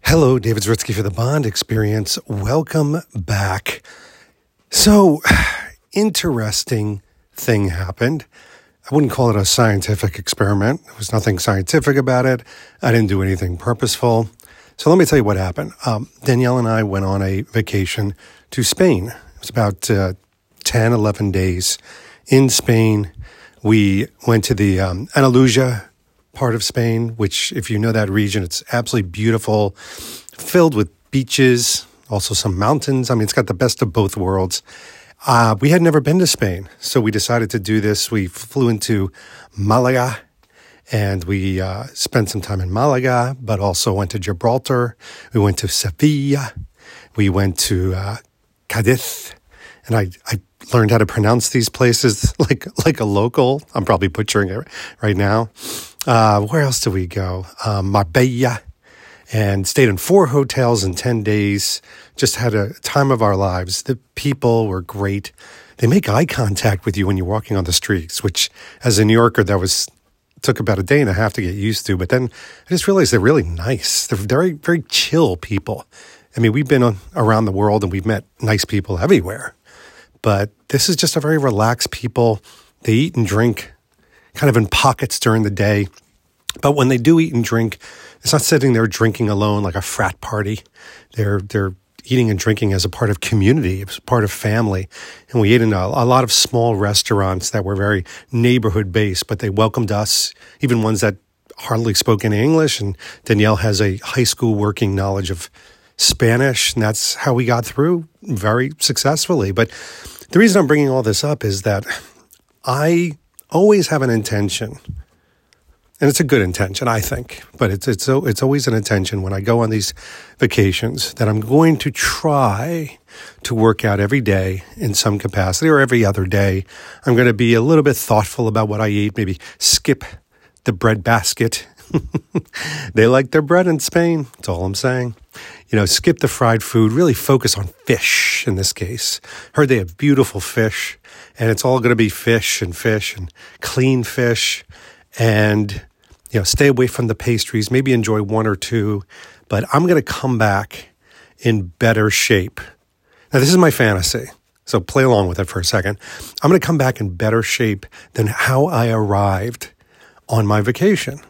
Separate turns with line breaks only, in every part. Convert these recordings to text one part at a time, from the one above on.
Hello, David Zritsky for the Bond Experience. Welcome back. So, interesting thing happened. I wouldn't call it a scientific experiment. There was nothing scientific about it. I didn't do anything purposeful. So let me tell you what happened. Danielle and I went on a vacation to Spain. It was about 10, 11 days in Spain. We went to the Andalusia part of Spain, which, if you know that region, it's absolutely beautiful, filled with beaches, also some mountains. I mean, it's got the best of both worlds. We had never been to Spain, so we decided to do this. We flew into Malaga, and we spent some time in Malaga, but also went to Gibraltar. We went to Sevilla. We went to Cadiz, and I learned how to pronounce these places like a local. I'm probably butchering it right now. Where else did we go? Marbella, and stayed in 4 hotels in 10 days. Just had a time of our lives. The people were great. They make eye contact with you when you're walking on the streets, which, as a New Yorker, took about a day and a half to get used to. But then I just realized they're really nice. They're very, very chill people. I mean, we've been around the world and we've met nice people everywhere. But this is just a very relaxed people. They eat and drink kind of in pockets during the day. But when they do eat and drink, it's not sitting there drinking alone like a frat party. They're eating and drinking as a part of community, as a part of family. And we ate in a lot of small restaurants that were very neighborhood-based, but they welcomed us, even ones that hardly spoke any English. And Danielle has a high school working knowledge of Spanish, and that's how we got through very successfully. But the reason I'm bringing all this up is that I always have an intention, and it's a good intention, I think, but it's always an intention when I go on these vacations that I'm going to try to work out every day in some capacity, or every other day. I'm going to be a little bit thoughtful about what I eat, maybe skip the bread basket. They like their bread in Spain. That's all I'm saying. Skip the fried food, really focus on fish in this case. Heard they have beautiful fish, and it's all going to be fish and clean fish, and stay away from the pastries, maybe enjoy 1 or 2, but I'm going to come back in better shape. Now, this is my fantasy, so play along with it for a second. I'm going to come back in better shape than how I arrived on my vacation.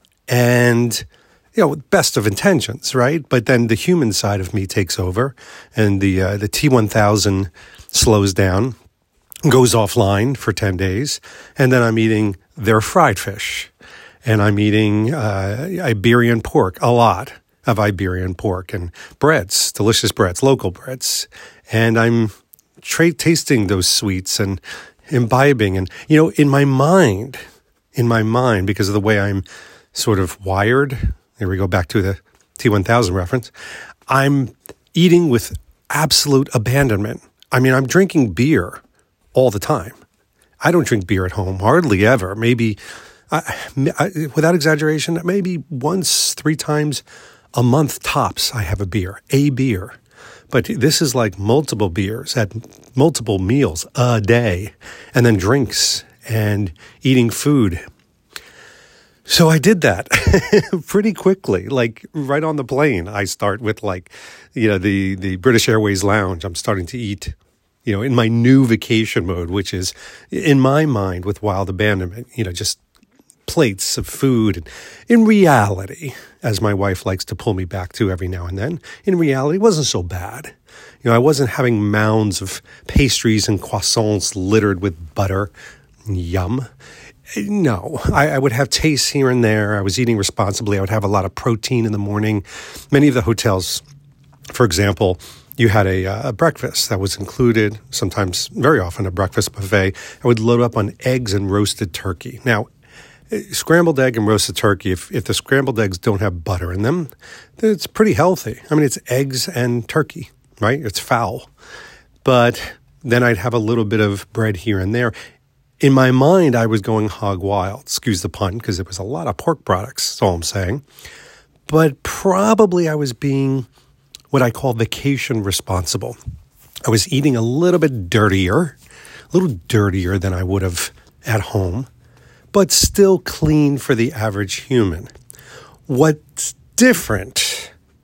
And best of intentions, right? But then the human side of me takes over, and the T1000 slows down, goes offline for 10 days, and then I'm eating their fried fish, and I'm eating Iberian pork, a lot of Iberian pork, and breads, delicious breads, local breads, and I'm tasting those sweets and imbibing, and in my mind, because of the way I'm sort of wired. Here we go back to the T1000 reference. I'm eating with absolute abandonment. I mean, I'm drinking beer all the time. I don't drink beer at home, hardly ever. Maybe, without exaggeration, maybe once, 3 times a month tops, I have a beer. But this is like multiple beers at multiple meals a day, and then drinks and eating food. So I did that pretty quickly, like right on the plane. I start with the British Airways lounge. I'm starting to eat, in my new vacation mode, which is in my mind with wild abandonment, just plates of food. And in reality, as my wife likes to pull me back to every now and then, in reality, it wasn't so bad. I wasn't having mounds of pastries and croissants littered with butter. Yum. No, I would have tastes here and there. I was eating responsibly. I would have a lot of protein in the morning. Many of the hotels, for example, you had a breakfast that was included, sometimes very often a breakfast buffet. I would load up on eggs and roasted turkey. Now, scrambled egg and roasted turkey, if the scrambled eggs don't have butter in them, then it's pretty healthy. I mean, it's eggs and turkey, right? It's foul. But then I'd have a little bit of bread here and there. In my mind, I was going hog wild, excuse the pun, because it was a lot of pork products, that's all I'm saying. But probably I was being what I call vacation responsible. I was eating a little dirtier than I would have at home, but still clean for the average human. What's different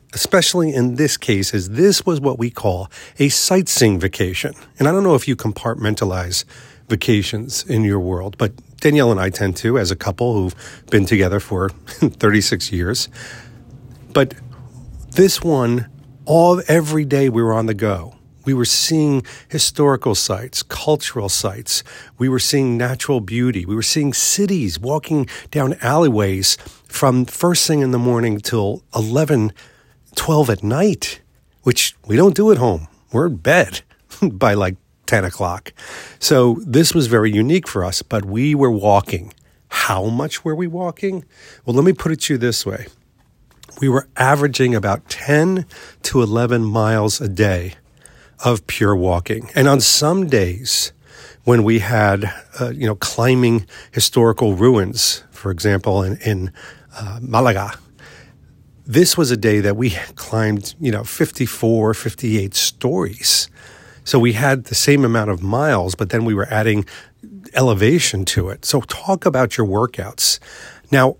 especially in this case, is this was what we call a sightseeing vacation. And I don't know if you compartmentalize vacations in your world, but Danielle and I tend to, as a couple who've been together for 36 years. But this one, every day we were on the go. We were seeing historical sites, cultural sites. We were seeing natural beauty. We were seeing cities, walking down alleyways from first thing in the morning till 11, 12 at night, which we don't do at home. We're in bed by like 10 o'clock. So this was very unique for us, but we were walking. How much were we walking? Well, let me put it to you this way. We were averaging about 10 to 11 miles a day of pure walking. And on some days when we had, climbing historical ruins, for example, in Malaga, this was a day that we climbed, 54, 58 stories. So we had the same amount of miles, but then we were adding elevation to it. So talk about your workouts. Now,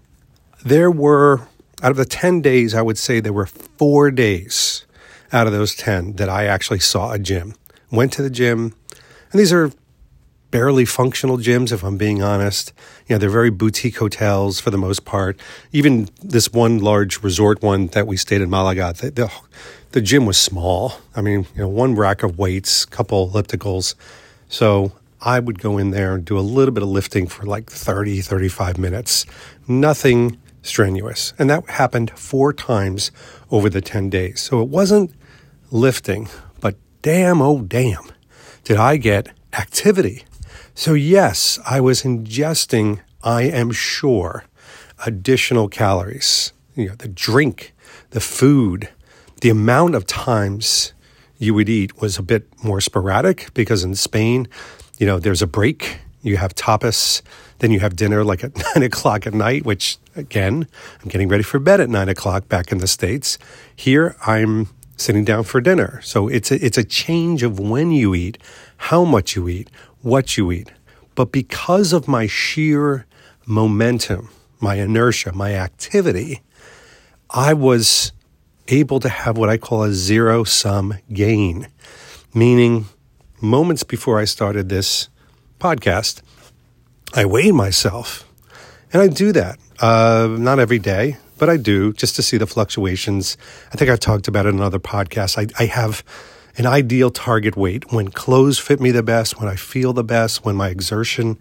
out of the 10 days, I would say there were 4 days out of those 10 that I actually saw a gym. Went to the gym, and these are barely functional gyms, if I'm being honest. They're very boutique hotels for the most part. Even this one large resort one that we stayed in Malaga, the gym was small. I mean, one rack of weights, couple ellipticals. So I would go in there and do a little bit of lifting for like 30, 35 minutes. Nothing strenuous. And that happened 4 times over the 10 days. So it wasn't lifting, but damn, oh damn, did I get activity. So yes, I was ingesting, I am sure, additional calories. The drink, the food, the amount of times you would eat was a bit more sporadic because in Spain, there's a break. You have tapas, then you have dinner like at 9 o'clock at night, which again, I'm getting ready for bed at 9 o'clock back in the States. Here, I'm sitting down for dinner. So it's a change of when you eat, how much you eat, what you eat. But because of my sheer momentum, my inertia, my activity, I was able to have what I call a zero-sum gain, meaning moments before I started this podcast, I weighed myself. And I do that, not every day, but I do, just to see the fluctuations. I think I talked about it in another podcast. I have an ideal target weight when clothes fit me the best, when I feel the best, when my exertion,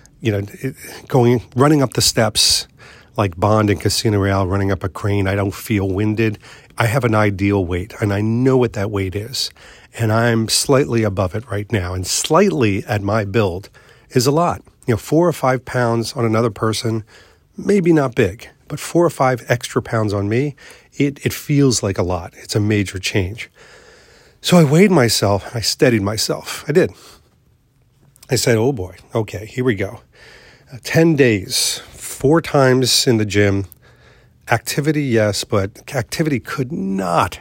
running up the steps like Bond in Casino Royale, running up a crane, I don't feel winded. I have an ideal weight, and I know what that weight is. And I'm slightly above it right now. And slightly at my build is a lot. 4 or 5 pounds on another person, maybe not big, but 4 or 5 extra pounds on me, it feels like a lot. It's a major change. So I weighed myself, and I steadied myself. I did. I said, oh boy, okay, here we go. 10 days, 4 times in the gym. Activity, yes, but activity could not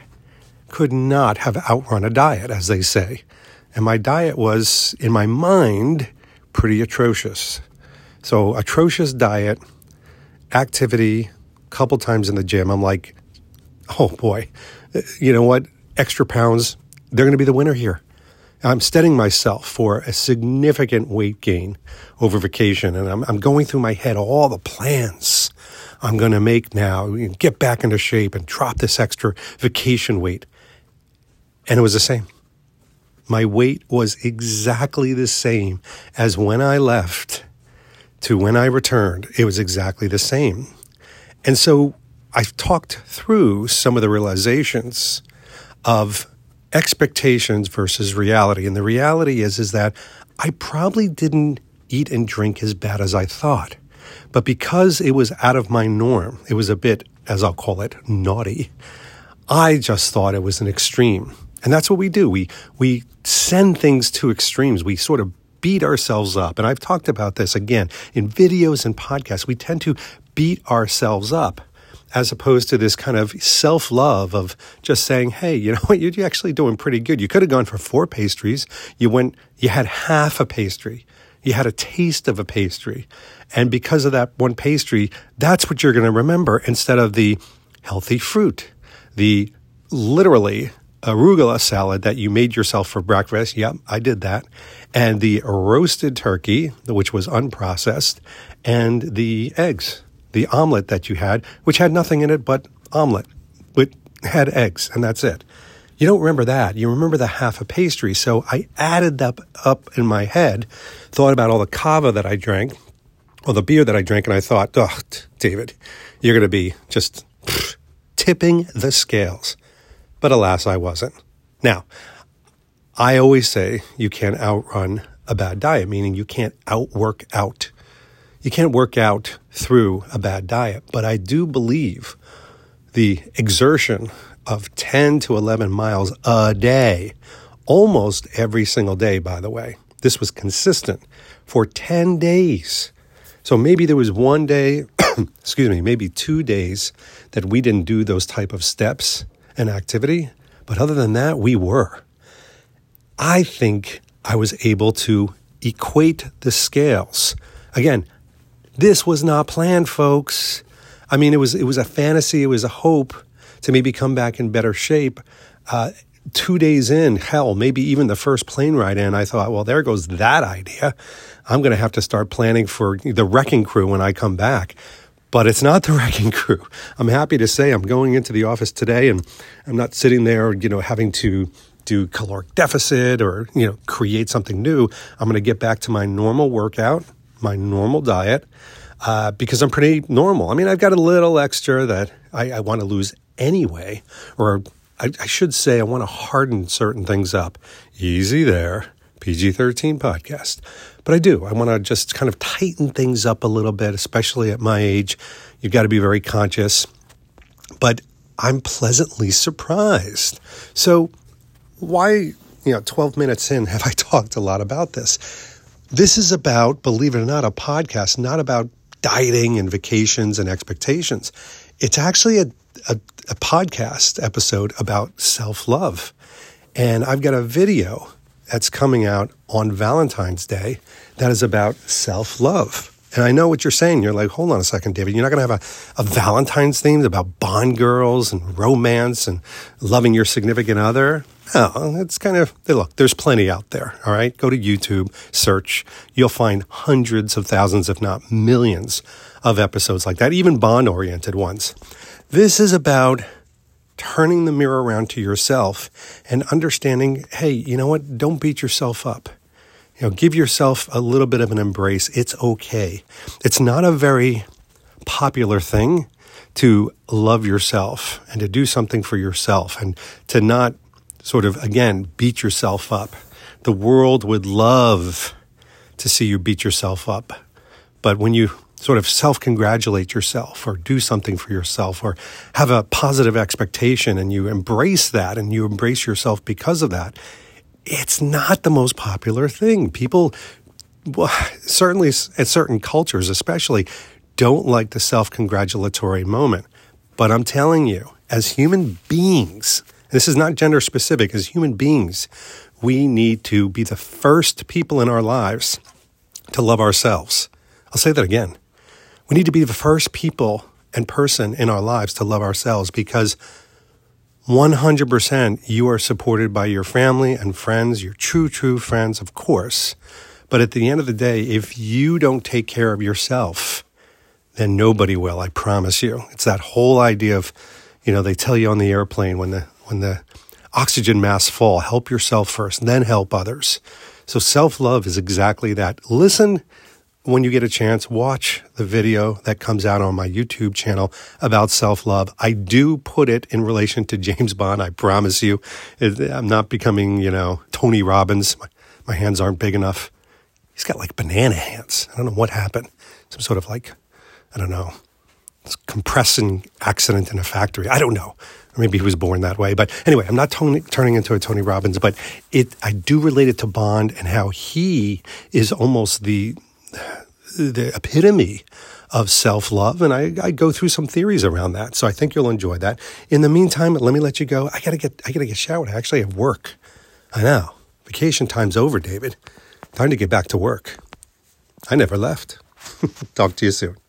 have outrun a diet, as they say. And my diet was, in my mind, pretty atrocious. So atrocious diet, activity, couple times in the gym. I'm like, oh boy, you know what? Extra pounds, they're going to be the winner here. I'm steadying myself for a significant weight gain over vacation. And I'm going through my head all the plans I'm going to make now, get back into shape and drop this extra vacation weight. And it was the same. My weight was exactly the same as when I left to when I returned. It was exactly the same. And so I've talked through some of the realizations of expectations versus reality. And the reality is that I probably didn't eat and drink as bad as I thought. But because it was out of my norm, it was a bit, as I'll call it, naughty, I just thought it was an extreme. And that's what we do. We send things to extremes. We sort of beat ourselves up. And I've talked about this again in videos and podcasts. We tend to beat ourselves up as opposed to this kind of self-love of just saying, hey, you know what, you're actually doing pretty good. You could have gone for 4 pastries. You had half a pastry. You had a taste of a pastry. And because of that one pastry, that's what you're going to remember instead of the healthy fruit, the literally arugula salad that you made yourself for breakfast. Yep, I did that. And the roasted turkey, which was unprocessed, and the eggs, the omelet that you had, which had nothing in it but omelet. It had eggs, and that's it. You don't remember that. You remember the half a pastry. So I added that up in my head, thought about all the cava that I drank, or the beer that I drank, and I thought, oh, David, you're going to be just tipping the scales. But alas, I wasn't. Now, I always say you can't outrun a bad diet, meaning you can't outwork out. You can't work out through a bad diet. But I do believe the exertion of 10 to 11 miles a day, almost every single day, by the way. This was consistent for 10 days. So maybe there was one day, maybe 2 days that we didn't do those type of steps and activity. But other than that, we were. I think I was able to equate the scales. Again, this was not planned, folks. I mean, it was a fantasy. It was a hope to maybe come back in better shape. 2 days in, hell, maybe even the first plane ride in, I thought, well, there goes that idea. I'm going to have to start planning for the wrecking crew when I come back. But it's not the wrecking crew. I'm happy to say I'm going into the office today, and I'm not sitting there, having to do caloric deficit or, create something new. I'm going to get back to my normal workout, my normal diet, because I'm pretty normal. I mean, I've got a little extra that I want to lose anyway, or I should say I want to harden certain things up. Easy there, PG-13 podcast. But I do. I want to just kind of tighten things up a little bit, especially at my age. You've got to be very conscious. But I'm pleasantly surprised. So why, 12 minutes in, have I talked a lot about this? This is about, believe it or not, a podcast, not about dieting and vacations and expectations. It's actually a podcast episode about self-love. And I've got a video that's coming out on Valentine's Day that is about self-love. And I know what you're saying. You're like, hold on a second, David. You're not going to have a Valentine's theme about Bond girls and romance and loving your significant other? No, it's kind of, look, there's plenty out there, all right? Go to YouTube, search. You'll find hundreds of thousands, if not millions, of episodes like that, even Bond-oriented ones. This is about turning the mirror around to yourself and understanding, hey, you know what? Don't beat yourself up. Give yourself a little bit of an embrace. It's okay. It's not a very popular thing to love yourself and to do something for yourself and to not sort of, again, beat yourself up. The world would love to see you beat yourself up. But when you sort of self-congratulate yourself or do something for yourself or have a positive expectation and you embrace that and you embrace yourself because of that, it's not the most popular thing. People, certainly at certain cultures especially, don't like the self-congratulatory moment. But I'm telling you, as human beings, this is not gender specific, as human beings, we need to be the first people in our lives to love ourselves. I'll say that again. We need to be the first people and person in our lives to love ourselves because 100% you are supported by your family and friends, your true friends, of course. But at the end of the day, if you don't take care of yourself, then nobody will, I promise you. It's that whole idea of, they tell you on the airplane when the oxygen masks fall, help yourself first, then help others. So self-love is exactly that. Listen. When you get a chance, watch the video that comes out on my YouTube channel about self-love. I do put it in relation to James Bond, I promise you. I'm not becoming, Tony Robbins. My hands aren't big enough. He's got like banana hands. I don't know what happened. Some sort of compressing accident in a factory. I don't know. Or maybe he was born that way. But anyway, I'm not turning into a Tony Robbins, but I do relate it to Bond and how he is almost the epitome of self-love, and I go through some theories around that, so I think you'll enjoy that. In the meantime, let me let you go. I gotta get showered. I actually have work. I know. Vacation time's over, David. Time to get back to work. I never left. Talk to you soon.